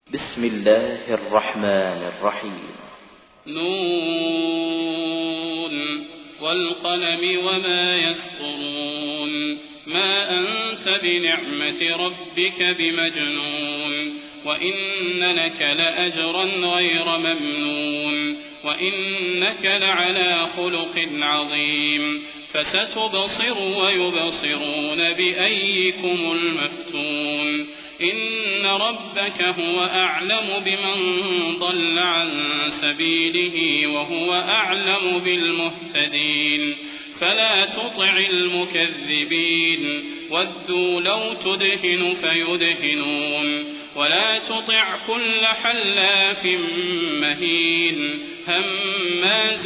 بسم الله الرحمن الرحيم. نون والقلم وما يسطرون. ما أنت بنعمة ربك بمجنون. وإن لك لأجرا غير ممنون. وإنك لعلى خلق عظيم. فستبصر ويبصرون بأيكم المفتون. إن ربك هو أعلم بمن ضل عن سبيله وهو أعلم بالمهتدين. فلا تطع المكذبين. ودوا لو تدهن فيدهنون. ولا تطع كل حلاف مهين هماز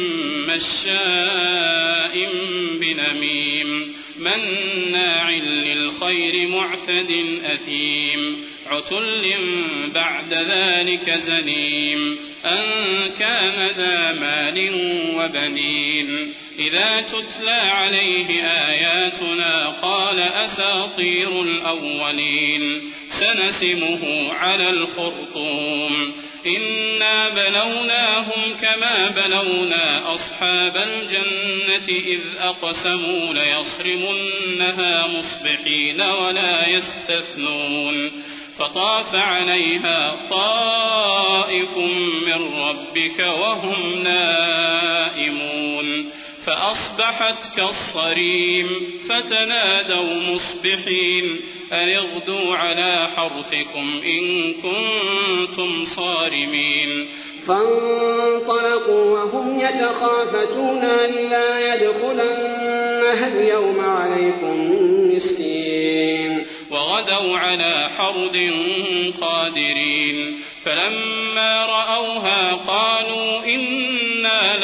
مشاء بنميم مناع للخير معتد أثيم عتل بعد ذلك زنيم أن كان ذا مال وبنين. إذا تتلى عليه آياتنا قال أساطير الأولين. سنسمه على الخرطوم. إنا بلوناهم كما بلونا أصحاب الجنة إذ أقسموا ليصرمنها مصبحين ولا يستثنون. فطاف عليها طائف من ربك وهم نائمون فأصبحت كالصريم. فتنادوا مصبحين أن اغدوا على حرثكم إن كنتم صارمين. فانطلقوا وهم يتخافتون ألا يدخلنها اليوم عليكم مسكين. وغدوا على حرد قادرين. فلما رأوها قالوا إنا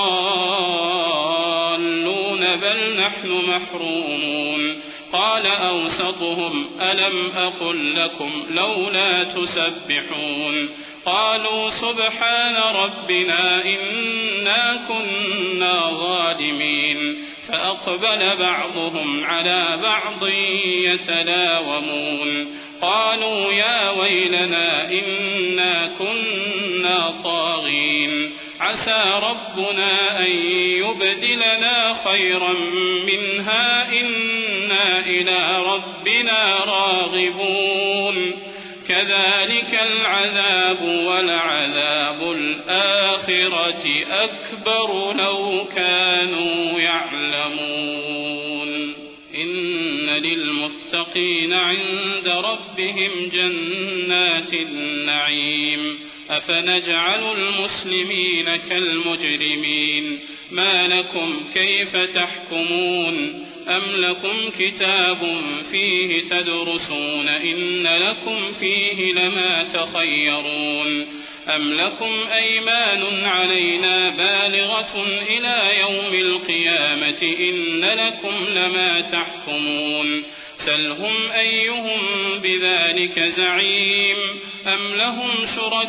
لضالون بل نحن محرومون. قال أوسطهم ألم أقل لكم لولا تسبحون. قالوا سبحان ربنا إنا كنا ظالمين. فأقبل بعضهم على بعض يتلاومون. قالوا يا ويلنا إنا كنا طاغين. عسى ربنا أن يبدلنا خيرا منها إنا إلى ربنا راغبون. كذلك العذاب ولعذاب الآخرة أكبر لو كانوا يعلمون. إن للمتقين عند ربهم جنات النعيم. أفنجعل المسلمين كالمجرمين. ما لكم كيف تحكمون. أم لكم كتاب فيه تدرسون إن لكم فيه لما تخيرون. أم لكم أيمان علينا بالغة إلى يوم القيامة إن لكم لما تحكمون. سلهم أيهم بذلك زعيم. أم لهم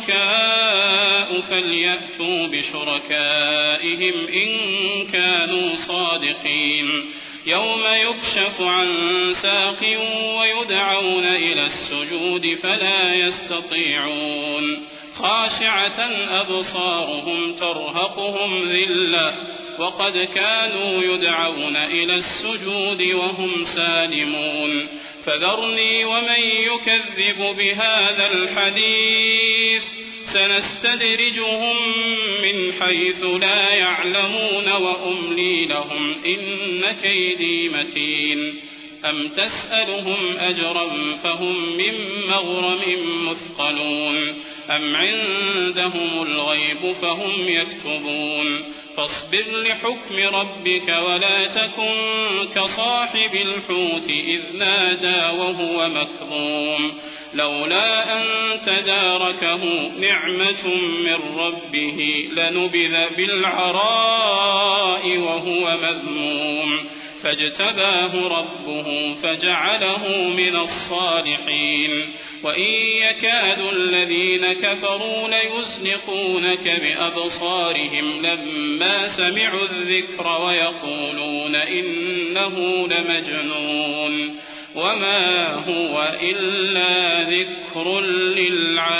شركاء فليأتوا بشركائهم إن كانوا صادقين. يوم يكشف عن ساق ويدعون إلى السجود فلا يستطيعون. خاشعة أبصارهم ترهقهم ذلة وقد كانوا يدعون إلى السجود وهم سالمون. فذرني ومن يكذب بهذا الحديث سنستدرجهم من حيث لا يعلمون وأملي لهم إن كيدي متين. أم تسألهم أجرا فهم من مغرم مثقلون. أم عندهم الغيب فهم يكتبون. فاصبر لحكم ربك ولا تكن كصاحب الحوت إذ نادى وهو مكظوم. لولا أن تداركه نعمة من ربه لنبذ بالعراء وهو مذموم. فاجتباه ربه فجعله من الصالحين. وإن يكاد الذين كفروا ليزلقونك بأبصارهم لما سمعوا الذكر ويقولون إنه لمجنون وما هو إلا ذكر للعالمين.